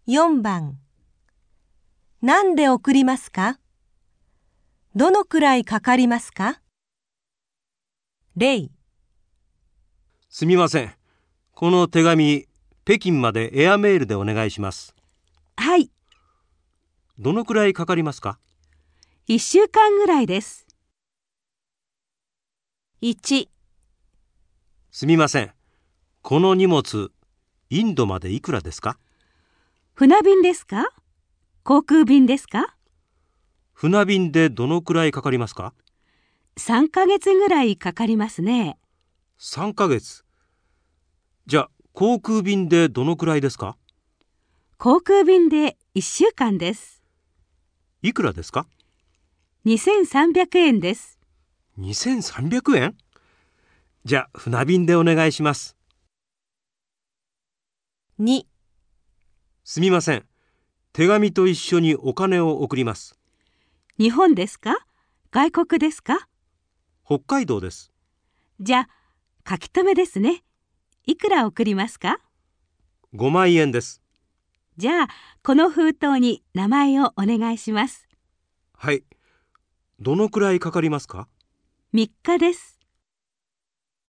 4番。何で送りますか？どのくらいかかりますか？例。 すみません。この手紙、北京までエアメールでお願いします。 はい。 どのくらいかかりますか 1週間ぐらいです。 1、 すみません。この荷物、インドまでいくらですか船便ですか？航空便ですか？ 船便でどのくらいかかりますか 3ヶ月ぐらいかかりますね。 3ヶ月。じゃあ、航空便でどのくらいですか航空便で1週間です。 いくらですか 2300円です。 2300円？じゃあ、船便でお願いします。 2、 すみません。手紙と一緒にお金を送ります。 日本ですか？外国ですか？ 北海道です。 じゃあ、書き留めですね。いくら送りますか？ 5万円です。 じゃあ、この封筒に名前をお願いします。 はい。どのくらいかかりますか 3日です。